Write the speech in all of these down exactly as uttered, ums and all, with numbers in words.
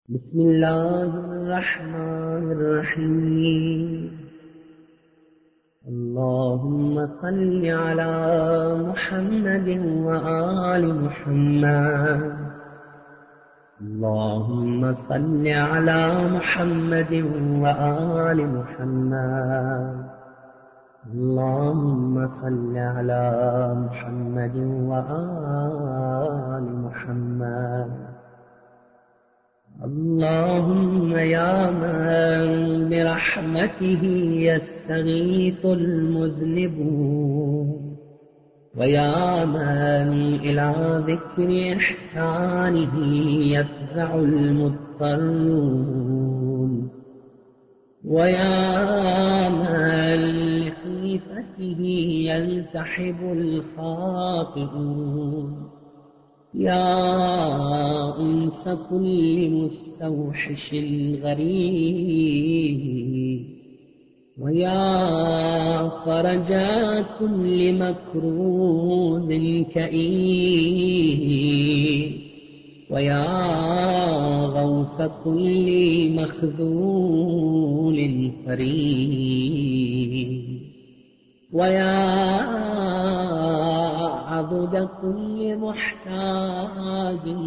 बिस्मिल्लाहिर्रहमानिर्रहीम। अल्लाहुम्मा सल्लि अला मुहम्मदिन व आलि मुहम्मद। अल्लाहुम्मा सल्लि अला मुहम्मदिन व आलि मुहम्मद। अल्लाहुम्मा सल्लि अला मुहम्मदिन व आलि मुहम्मद। अल्लाहुम्मा या मन बिरहमतिही यस्तगीथुल मुज़निबून व या मन इला ज़िक्रि इहसानिही यफ़ज़अुल मुज़्तर्रून व या मन लिख़ीफ़तिही यल्तहिबुल ख़ातिऊन। या उन्स कुल्लि मुस्तौहिशिन गरीब व या फ़रजा कुल्लि मकरूबिन कईब व या गौस कुल्लि मख़ज़ूलिन फरीब व या अबद कुल्लि मुहताजिन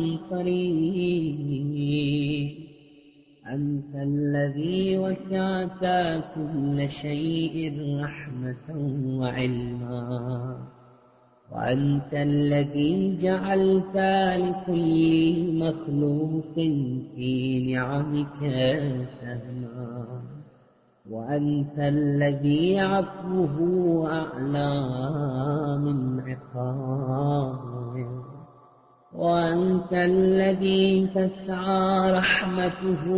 क़रीब। अंतल्लज़ी वसिअत कुल्ल शैइन रहमतन व इल्मा व अंतल्लज़ी जअलत लिकुल्लि मख़लूक़िन फ़ी निअमिक सहमा व अंतल्लज़ी अफ़्वुहु अअला मिन इक़ाबिह व अंतल्लज़ी तस्अा रहमतुहु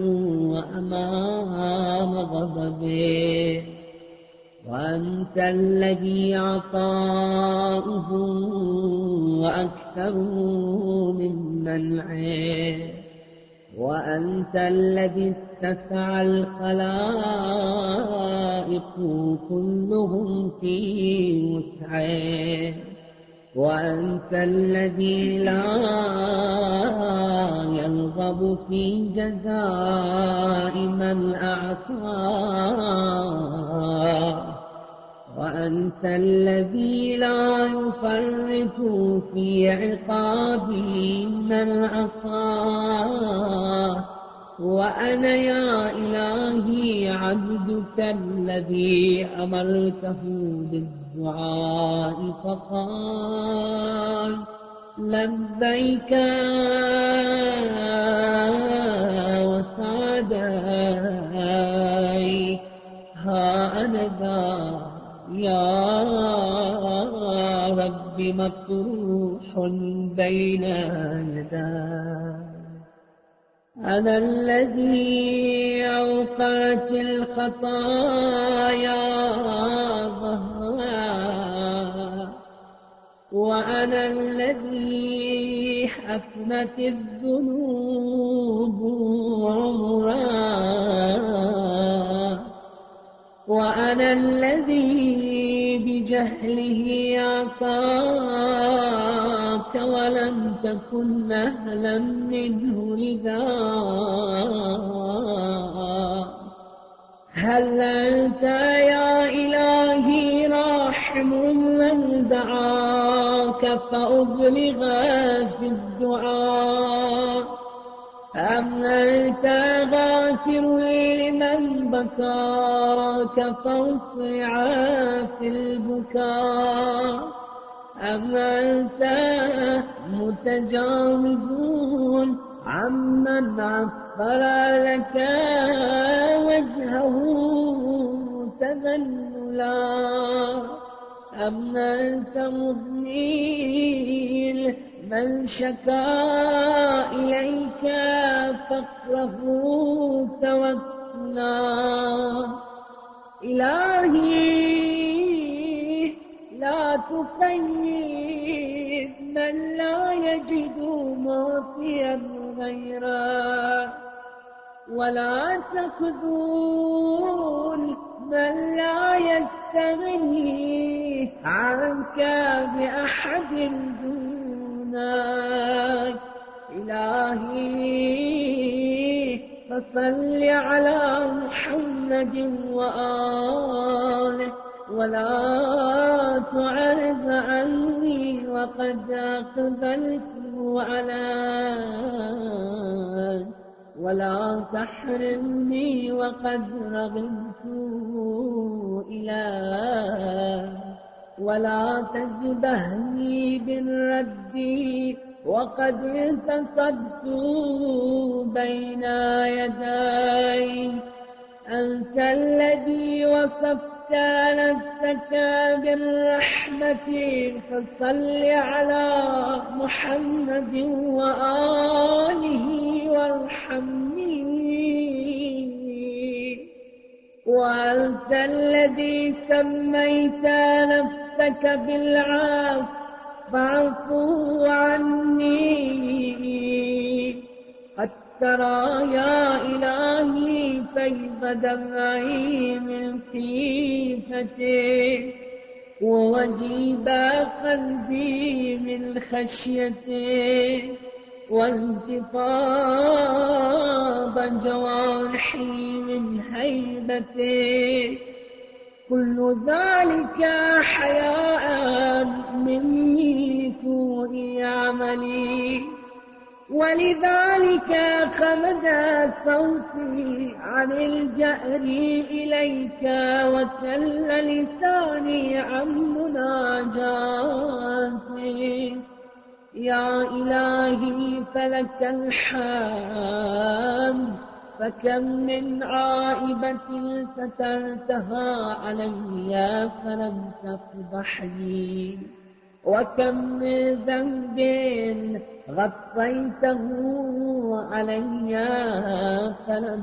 अमाम ग़ज़बिह व अंतल्लज़ी अताउहु अक्तरु मिन मनइह व अंतल्लज़ी इत्तसअल ख़लाइक़ु कुल्लुहुम फ़ी वुस्अह व अंतल्लज़ी ला यरग़बु फ़ी जज़ाइ मन अअता व अंतल्लज़ी ला युफ़र्रितु फ़ी इक़ाबि मन असा व अना या इलाही अब्दुकल्लज़ी अमरतहु बिद्दुआइ फ़क़ाल लब्बैक व सअदैक। हा अना ज़ा या रब्बि मत्रूहुन बैना यदैक। अना अल्लज़ी अवक़अतिल ख़ताया ज़हरा व अना अल्लज़ी हफ़नतिज़ ज़ुनूबु उमरा व अना अल्लज़ी बिजहलिही अताक व लम तकुन अहलन मिन्हु लिज़ाक। हल अंत या इलाही राहिमुन मन दआक फ़अबलिग़ फ़िद्दुआ अम अंत गाफ़िरुन लिमन बकाक फ़अस्रिअ फ़िलबुका अम अंत मुतजाविज़ुन अम्मन अफ़्क़र लक वजहहु तज़ल्लुला अम अंत मुग़नील मन शका इलैक फ़क़रहु तवक्कुला। इलाही ला तुख़य्यिब मन ला यजिदु मुअतियन ग़ैरक व ला तख़ज़ुल मन ला यस्तग़नी अन्क बिअहदिन दूनक। इलाही فصل على محمد وآله ولا تعرض عني وقد أقبلت عليك ولا تحرمني وقد رغبت إليك ولا تجبهني بالرد وقد انتصبت بين يديك. أنت الذي وصفت نفسك بالرحمة فصل على محمد وآله وارحمني. وأنت الذي سميت نفسك بالعفو فاعفو عني. قد ترى يا إلهي فيض دمعي من خيفتك ووجيب قلبي من خشيتك وانتفاض جوارحي من هيبتك. كل ذلك حياء مني سوء عملي ولذلك خمد صوتي عن الجأر إليك وسل لساني عن مناجاتك. يا إلهي فلك الحمد فكم من عائبة سترتها علي فلم تفضحني وكم من ذنب غطيته علي فلم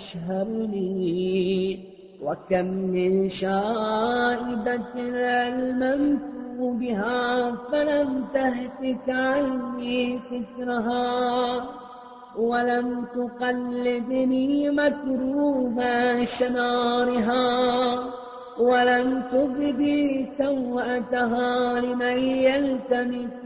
تشهرني وكم من شائبة الممت بها فلم تهتك عني سترها ولم تقلدني مكروب شنارها ولم تبدي سوءتها لمن يلتمس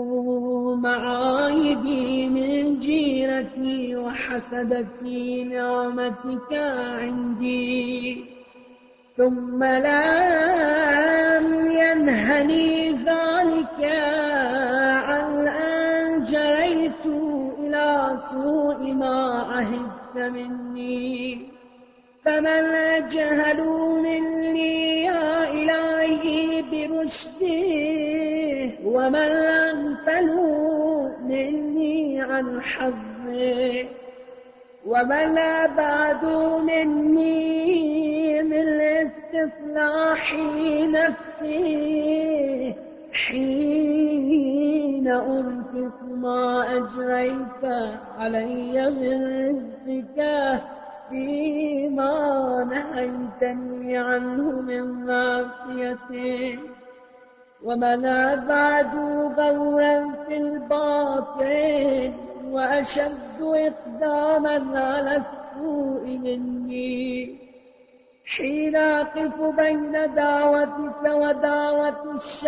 معايبي من جيرتي وحسدتي نعمتك عندي. ثم لم ينهني ذلك عن أن جريت إلى سوء ما عهدت مني. فمن جهلوا مني يا إلهي برشده ومن أغفلوا مني عن حظه ومن أبعدوا مني من استصلاح نفسي حين أنفق ما أجريت علي من رزقك فيما نهيتني عنه من معصيتك. ومن أبعد غورا في الباطل وأشد إقداما على السوء مني حين أقف بين دعوتك ودعوة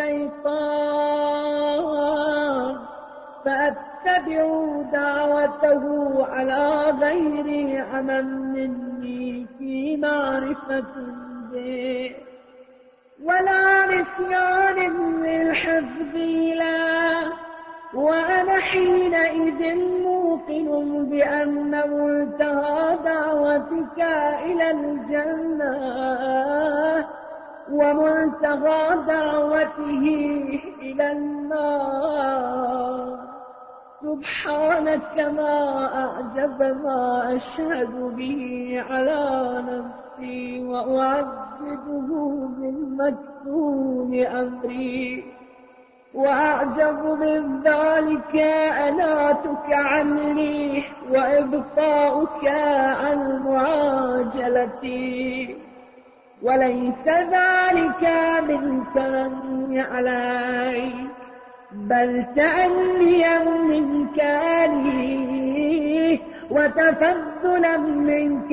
الشيطان فأتبع دعوته على غير عمل مني في معرفة به ولا نسيان للحفظ له. وأنا حينئذ موقن بأن منتهى دعوتك إلى الجنة ومنتهى دعوته إلى النار. سبحانك ما أعجب ما أشهد به على نفسي وأعذبه بالمكتوم أمري. وأعجب من ذلك أناتك عني وإبطاؤك عن معاجلتي وليس ذلك من كرمي علي بل تأنيا منك لي وتفضلا منك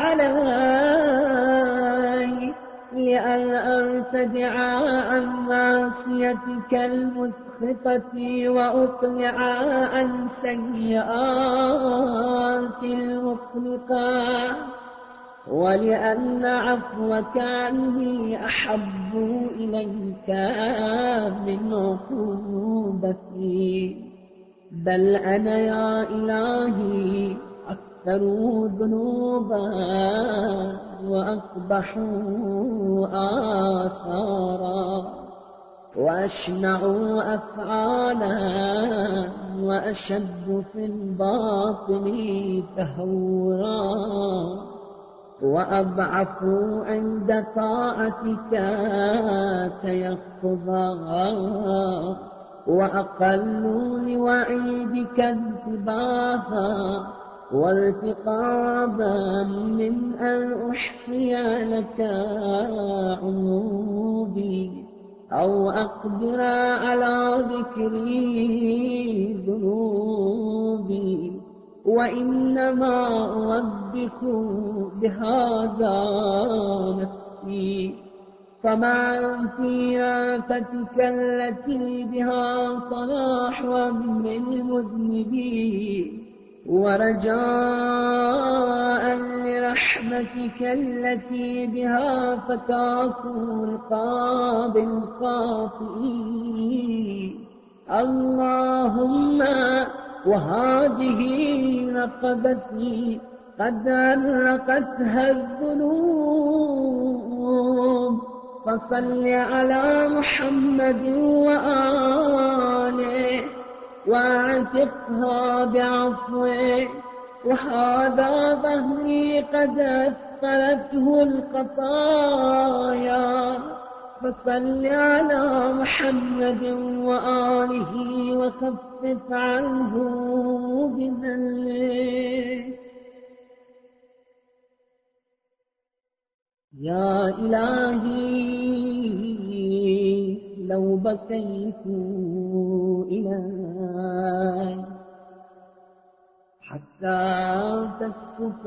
علي لأن أرتدع عن معصيتك المسخطة وأطلع عن سيئات المخلقة ولأن عفوك عني أحب إليك من عقوبتي. بل أنا يا إلهي أكثر ذنوبا وأقبح آثارا وأشنع أفعالا وأشد في الباطل تهورا وأضعف عند طاعتك تيقظا وأقل لوعيدك انتباها وارتقابا من أن أحصي لك عيوبي أو أقدر على ذكر ذنوبي. وإنما أوبخ بهذا نفسي. فمع انفيافتك التي بها صلاح أمر المذنبين ورجاء لرحمتك التي بها فتاك رقاب الخاطئين. اللهم وهذه رقبتي قد أرقتها الذنوب، فصل على محمد وآله واعتقها بعفوه. وهذا ظهري قد أثرته الخطايا، فصل على محمد وآله وخفف عنه بذله. يا إلهي لو بكيت إليك حتى تسقط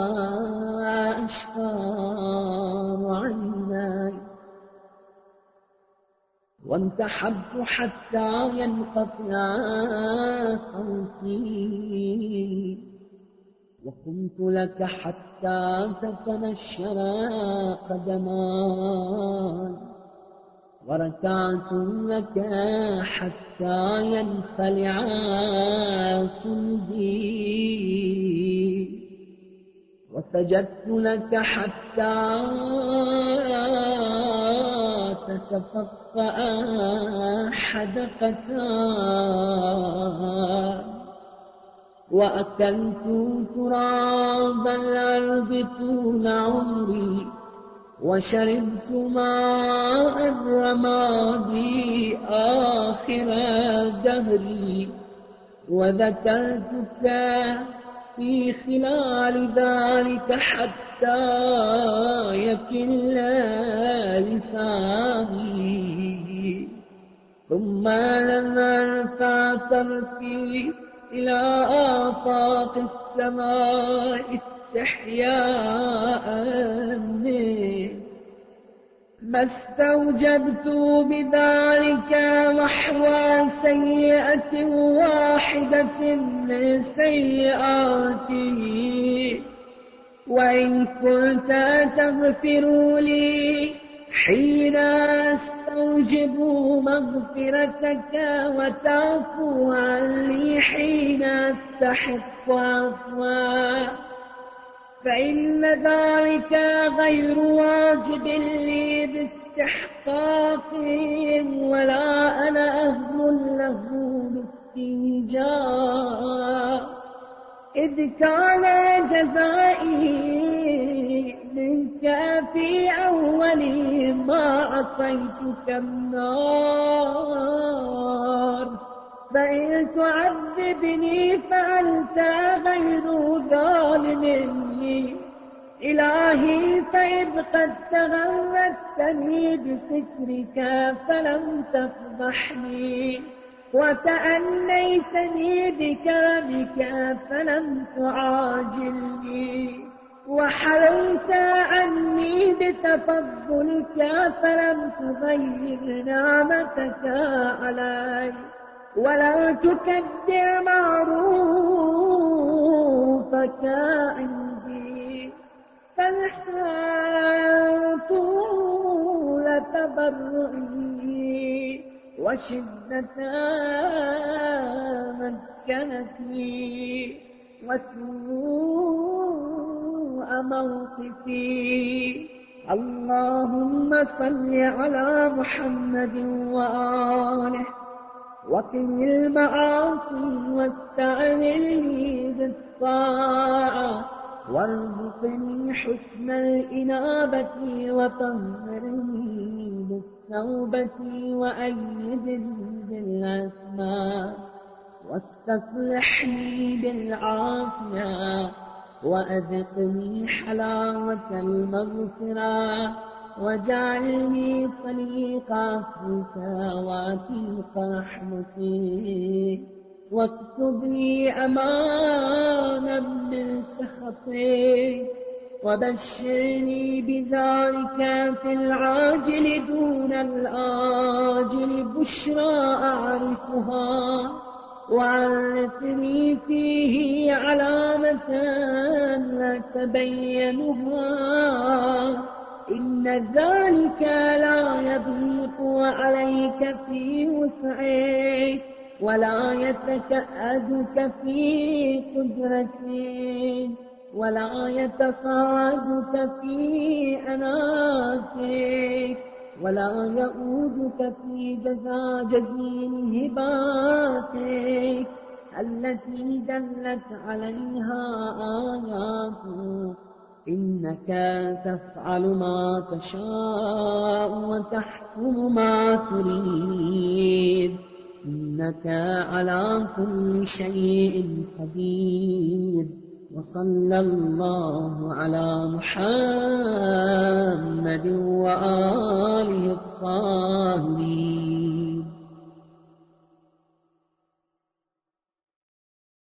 أشفار عيني وانتحبت حتى ينقطع صوتي وقمت لك حتى تتنشر قدماي وركعت لك حتى ينخلع صلبي وسجدت لك حتى تتفقأ حدقتاي وأكلت تراب الأرض طول عمري وشربت ماء الرمادي آخر دهري وذكرتك في خلال ذلك حتى يكل لساني. ثم لما ارفع طرفي إلى آفاق السماء استحياء منه ما استوجبت بذلك محو سيئة واحدة من سيئاتي. وإن كنت تغفر لي حين أستوجب مغفرتك وتعفو عني حين أستحق عفوا، فإن ذلك غير واجب لي باستحقاق ولا أنا أهل له باستنجاء، إذ كان جزائي منك في أول ما عصيتك النار. فإن تعذبني فأنت غير ظالم لي إلهي، فإذ قد تغمدتني بفكرك فلم تفضحني وتأنيتني بكرمك فلم تعاجلني وحلوت عني بتفضلك فلم تغير نعمتك علي ولم تكدر معروفك عندي. فالحال طول تبرئي وشدة مسكنتي وسوء موقفي. اللهم صل على محمد وآله وقل المعاصي واستعملني بالطاعة وارزقني حسن الإنابة وطهرني بالتوبة وأيدني بالأسماء واستصلحني بالعافية وأذقني حلاوة المغفرة واجعلني طريق عفوك وعتيق رحمتك واكتب لي أمانا من سخطك وبشرني بذلك في العاجل دون الآجل بشرى أعرفها وعرفني فيه علامة لا تبينها إن ذلك لا يضيق عليك في وسعك ولا يتكأدك في قدرتك ولا يتصاعدك في أناتك ولا يؤودك في جزاء جزيل هباتك التي دلت عليها آياتك. إنك تفعل ما تشاء وتحكم ما تريد إنك على كل شيء قدير. وصلى الله على محمد وآله الطاهرين.